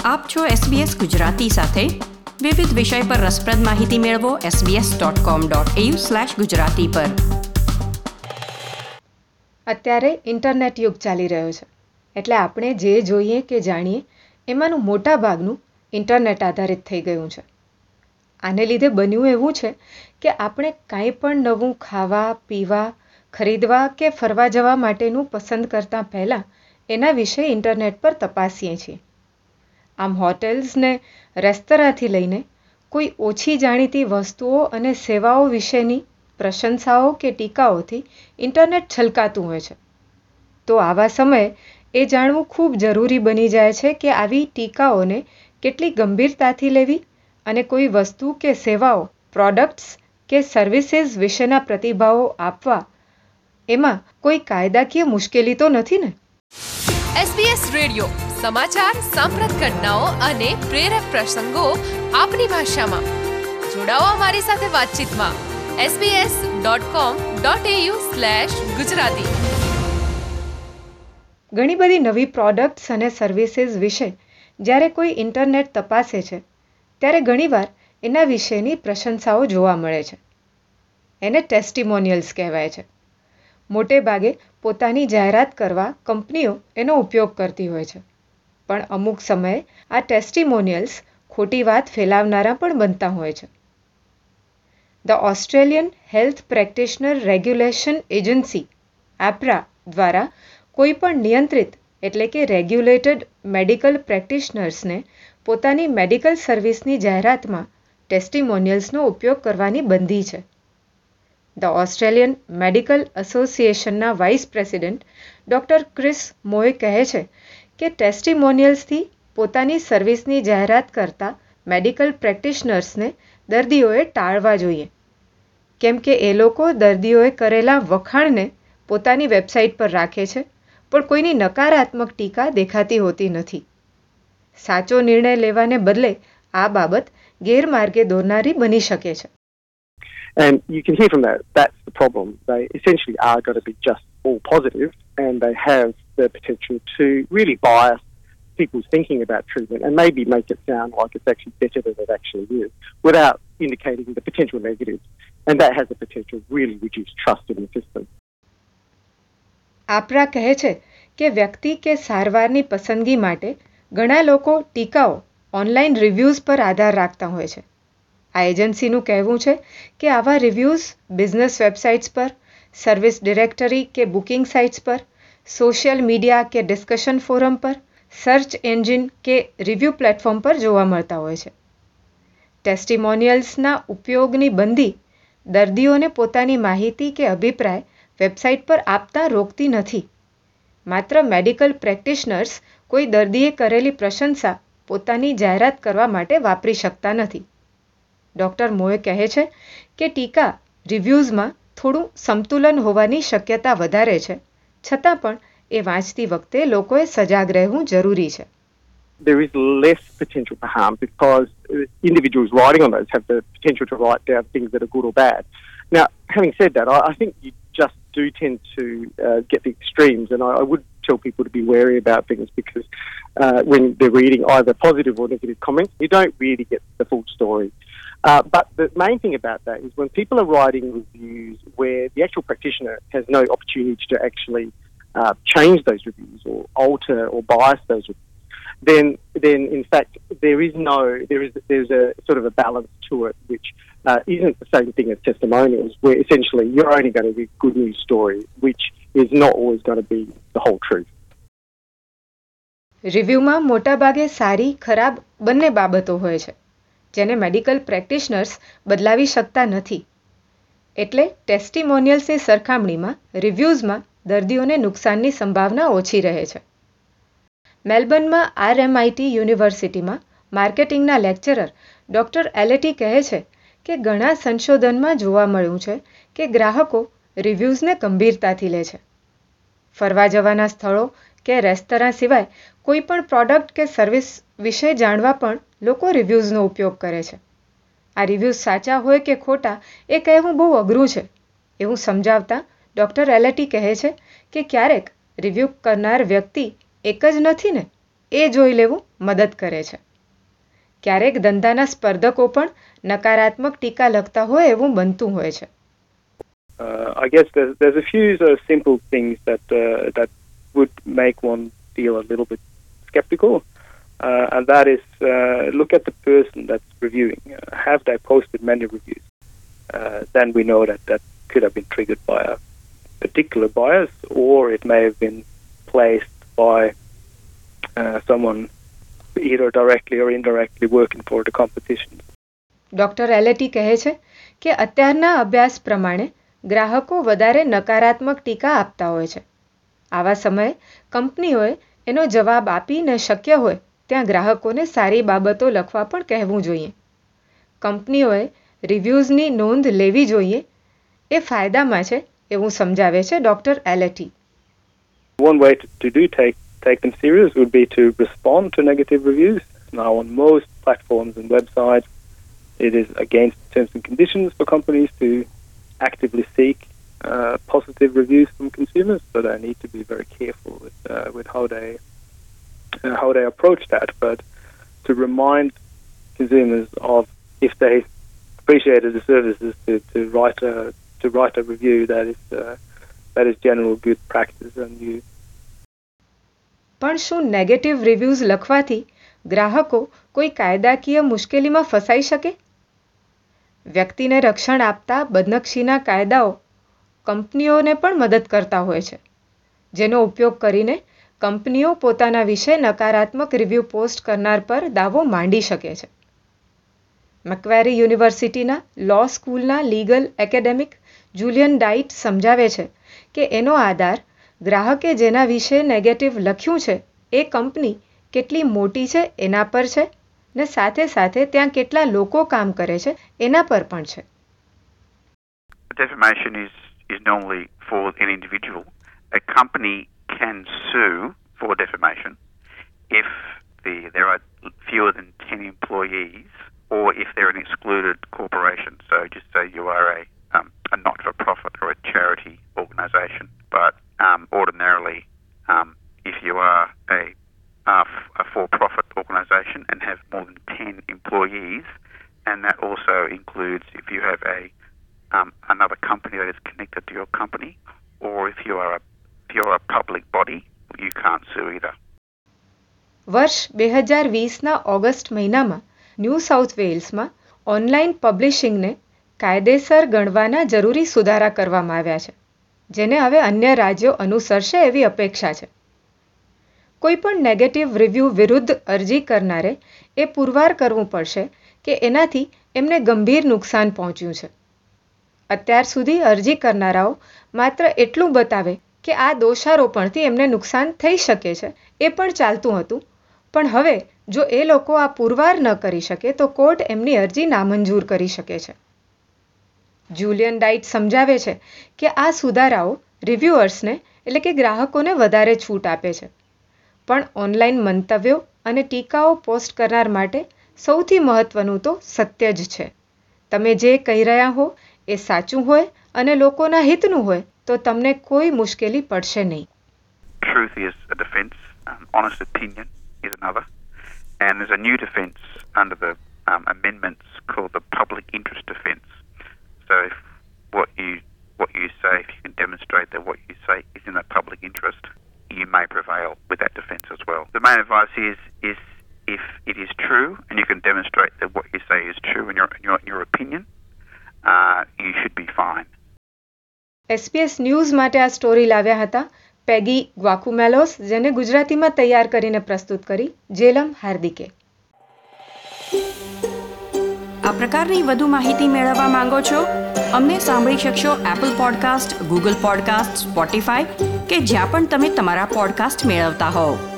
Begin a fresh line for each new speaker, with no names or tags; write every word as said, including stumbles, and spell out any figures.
આપ છો એસબીએસ ગુજરાતી સાથે. વિવિધ વિષય પર રસપ્રદ માહિતી મેળવો SBS dot com dot AU slash Gujarati પર.
અત્યારે ઇન્ટરનેટ યુગ ચાલી રહ્યો છે, એટલે આપણે જે જોઈએ કે જાણીએ એમાંનું મોટા ભાગનું ઇન્ટરનેટ આધારિત થઈ ગયું છે. આને લીધે બન્યું એવું છે કે આપણે કાંઈ પણ નવું ખાવા, પીવા, ખરીદવા કે ફરવા જવા માટેનું પસંદ કરતાં પહેલાં એના વિશે ઇન્ટરનેટ પર તપાસીએ છીએ. આમ હોટેલ્સને રેસ્તોરાંથી લઈને કોઈ ઓછી જાણીતી વસ્તુઓ અને સેવાઓ વિશેની પ્રશંસાઓ કે ટીકાઓથી ઇન્ટરનેટ છલકાતું હોય છે. તો આવા સમયે એ જાણવું ખૂબ જરૂરી બની જાય છે કે આવી ટીકાઓને કેટલી ગંભીરતાથી લેવી અને કોઈ વસ્તુ કે સેવાઓ, પ્રોડક્ટ્સ કે સર્વિસીસ વિશેના પ્રતિભાવો આપવા એમાં કોઈ કાયદાકીય મુશ્કેલી તો નથી ને?
એસબીએસ રેડિયો સમાચાર, સાંપ્રત ઘટનાઓ અને પ્રેરક પ્રસંગો આપની ભાષામાં. જોડાઓ અમારી સાથે વાતચીતમાં SBS dot com dot AU slash Gujarati.
ઘણી બધી નવી પ્રોડક્ટ્સ અને સર્વિસીસ વિશે જ્યારે કોઈ ઇન્ટરનેટ તપાસે છે ત્યારે ઘણીવાર એના વિશેની પ્રશંસાઓ જોવા મળે છે. એને ટેસ્ટિમોનિયલ્સ કહેવાય છે. મોટે ભાગે પોતાની જાહેરાત કરવા કંપનીઓ એનો ઉપયોગ કરતી હોય છે, પણ અમુક સમયે આ ટેસ્ટિમોનિયલ્સ ખોટી વાત ફેલાવનારા પણ બનતા હોય છે. The Australian health practitioner regulation agency Ahpra દ્વારા કોઈ પણ નિયંત્રિત એટલે કે રેગ્યુલેટેડ મેડિકલ પ્રેક્ટિશનર્સને પોતાની મેડિકલ સર્વિસની જાહેરાતમાં ટેસ્ટિમોનિયલ્સનો ઉપયોગ કરવાની બંધી છે. ધ ઓસ્ટ્રેલિયન મેડિકલ એસોસિએશનના vice president doctor Chris Moy કહે છે કે ટેસ્ટિમોનિયલ્સથી પોતાની સર્વિસની જાહેરાત કરતા મેડિકલ પ્રેક્ટિશનર્સને દર્દીઓએ ટાળવા જોઈએ, કેમ કે એ લોકો દર્દીઓએ કરેલા વખાણને પોતાની વેબસાઇટ પર રાખે છે, પણ કોઈની નકારાત્મક ટીકા દેખાતી હોતી નથી. સાચો નિર્ણય લેવાને બદલે આ બાબત ગેરમાર્ગે દોરનારી બની શકે છે.
And you can hear from that, that's the problem. They essentially are going to be just all positive, and they have the potential to really bias people's thinking about treatment and maybe make it sound like it's actually better than it actually is, without indicating the potential negatives. And that has the potential to really reduce trust in the system.
આપરા કહે છે કે વ્યક્તિ કે સારવારની પસંદગી માટે ઘણા લોકો ટીકાઓ, ઓનલાઈન રિવ્યૂઝ પર આધાર રાખતા હોય છે. આ એજન્સીનું કહેવું છે કે આવા રિવ્યૂઝ બિઝનેસ વેબસાઇટ્સ પર, સર્વિસ ડિરેક્ટરી કે બુકિંગ સાઇટ્સ પર, સોશિયલ મીડિયા કે ડિસ્કશન ફોરમ પર, સર્ચ એન્જિન કે રિવ્યૂ પ્લેટફોર્મ પર જોવા મળતા હોય છે. ટેસ્ટિમોનિયલ્સના ઉપયોગની બંધી દર્દીઓને પોતાની માહિતી કે અભિપ્રાય વેબસાઇટ પર આપતા રોકતી નથી. માત્ર મેડિકલ પ્રેક્ટિશનર્સ કોઈ દર્દીએ કરેલી પ્રશંસા પોતાની જાહેરાત કરવા માટે વાપરી શકતા નથી. ડૉક્ટર મોએ કહે છે કે ટીકા રિવ્યૂઝમાં થોડું સંતુલન હોવાની શક્યતા વધારે છે, છતાં પણ એ વાંચતી વખતે લોકોએ સજાગ રહેવું જરૂરી છે.
There is less potential for harm because individuals writing on those have the potential to write down things that are good or bad. Now, having said that, I, I think you just do tend to uh, get the extremes, and I, I would tell people to be wary about things because uh, when they're reading either positive or negative comments, you don't really get the full story. Uh, but the main thing about that is when people are writing reviews where the actual practitioner has no opportunity to actually uh, change those reviews or alter or bias those reviews, then then in fact there is no there is there's a sort of a balance to it which uh, isn't the same thing as testimonials, where essentially you're only going to be good news story, which is not always going to be the whole truth.
રિવ્યૂમાં મોટાભાગે સારી, ખરાબ બંને બાબતો હોય છે, જેને medical practitioners બદલાવી શકતા નથી. એટલે ટેસ્ટિમોનિયલ્સની સરખામણીમાં રિવ્યૂઝમાં દર્દીઓને નુકસાનની સંભાવના ઓછી રહે છે. મેલબર્નમાં આરએમઆઈટી યુનિવર્સિટીમાં માર્કેટિંગના લેક્ચરર ડૉક્ટર એલેટી કહે છે કે ઘણા સંશોધનમાં જોવા મળ્યું છે કે ગ્રાહકો રિવ્યૂઝને ગંભીરતાથી લે છે. ફરવા જવાના સ્થળો કે રેસ્તોરાં સિવાય કોઈ પણ પ્રોડક્ટ કે સર્વિસ વિશે જાણવા પણ લોકો રિવ્યૂઝનો ઉપયોગ કરે છે. આ રિવ્યૂઝ સાચા હોય કે ખોટા એ કહેવું બહુ અઘરું છે એવું સમજાવતા ડૉક્ટર એલેટી કહે છે કે ક્યારેક રિવ્યૂ કરનાર વ્યક્તિ એક જ નથી ને, એ જોઈ લેવું મદદ કરે છે. ક્યારેક ધંધાના સ્પર્ધકો પણ નકારાત્મક ટીકા લખતા હોય એવું બનતું હોય છે.
Uh, I guess there's, there's a few sort of simple things that uh, that would make one feel a little bit skeptical, uh, and that is uh, look at the person that's reviewing. Uh, have they posted many reviews? Uh, then we know that that could have been triggered by a particular bias, or it may have been placed by uh, someone either directly or indirectly working for the competition.
Doctor Eleti કહે છે કે અત્યારના અભ્યાસ પ્રમાણે ગ્રાહકો વધારે નકારાત્મક ટીકા આપતા હોય છે. આવા સમયે કંપનીઓએ એનો જવાબ આપીને શક્ય હોય ત્યાં ગ્રાહકોને સારી બાબતો લખવા પણ કહેવું જોઈએ. કંપનીઓએ રિવ્યૂઝની નોંધ લેવી જોઈએ. એ ફાયદામાં છે એવું સમજાવે છે doctor Eleti.
One way to, to do take take them serious would be to respond to negative reviews. Now, on most platforms and websites, it is against terms and conditions for companies to actively seek uh, positive reviews from consumers, so they need to be very careful with uh, with how they uh, how they approach that. But to remind consumers of, if they appreciated the services, to, to write a to write a review, that is uh, that is general good practice, and you.
પણ શું negative reviews લખવાથી ગ્રાહકો કોઈ કાયદાકીય મુશ્કેલીમાં ફસાઈ શકે? વ્યક્તિને રક્ષણ આપતા બદનક્ષીના કાયદાઓ કંપનીઓને પણ મદદ કરતા હોય છે, જેનો ઉપયોગ કરીને કંપનીઓ પોતાના વિશે નકારાત્મક રિવ્યૂ પોસ્ટ કરનાર પર દાવો માંડી શકે છે. મેક્વેરી યુનિવર્સિટીના લો સ્કૂલના લીગલ એકેડેમિક જુલિયન ડાઇટ સમજાવે છે કે એનો આધાર ગ્રાહકે જેના વિશે નેગેટિવ લખ્યું છે એ કંપની કેટલી મોટી છે એના પર છે, ને સાથે સાથે ત્યાં કેટલા લોકો કામ કરે છે એના પર પણ છે.
Defamation is, is normally for an individual. A company can sue for defamation if the, there are fewer than ten employees, or if they're an excluded corporation. So just say you are a, um, a not-for-profit or a charity organisation. But um, ordinarily, um, if you are a, uh, a for-profit organisation and have more than ten employees, and that also includes if you have a um, another company that is connected to your company, or if you are a, if you're a public body, you can't sue either.
વર્ષ બે હજાર વીસના August મહિનામાં New South વેલ્સમાં online પબ્લિશિંગને કાયદેસર ગણવાના જરૂરી સુધારા કરવામાં આવ્યા છે, જેને હવે અન્ય રાજ્યો અનુસરશે એવી અપેક્ષા છે. કોઈપણ નેગેટિવ રિવ્યૂ વિરુદ્ધ અરજી કરનારે એ પુરવાર કરવું પડશે કે એનાથી એમને ગંભીર નુકસાન પહોંચ્યું છે. અત્યાર સુધી અરજી કરનારાઓ માત્ર એટલું બતાવે કે આ દોષારોપણથી એમને નુકસાન થઈ શકે છે એ પણ ચાલતું હતું, પણ હવે જો એ લોકો આ પુરવાર ન કરી શકે તો કોર્ટ એમની અરજી નામંજૂર કરી શકે છે. જુલિયન ડાઇટ સમજાવે છે કે આ સુધારાઓ રિવ્યુઅર્સને એટલે કે ગ્રાહકોને વધારે છૂટ આપે છે, પણ ઓનલાઈન મંતવ્યો અને ટીકાઓ પોસ્ટ કરનાર માટે સૌથી મહત્વનું તો સત્ય જ છે. તમે જે કહી રહ્યા હો એ સાચું હોય અને લોકોના હિતનું હોય તો તમને કોઈ મુશ્કેલી પડશે નહીં.
Truth is a defence, um, honest opinion is another, and there's a new defence under the um, amendments called the public interest defence. So if what you what you say, if you can demonstrate that what you say is in the public interest, you may prevail with that defence as well. The main advice is is if it is true and you can demonstrate that what you say is true in your in your, in your opinion, uh, you should be fine.
SBS news માટે આ story લાવ્યા હતા પેગી ગ્વાકુમેલોસ, જેને ગુજરાતીમાં તૈયાર કરીને પ્રસ્તુત કરી જેલમ હાર્દિકે.
આ પ્રકારની વધુ માહિતી મેળવવા માંગો છો? અમને સાંભળી શકશો Apple podcast, Google podcast, Spotify કે જ્યાં પણ તમે તમારા પોડકાસ્ટ મેળવતા હોવ.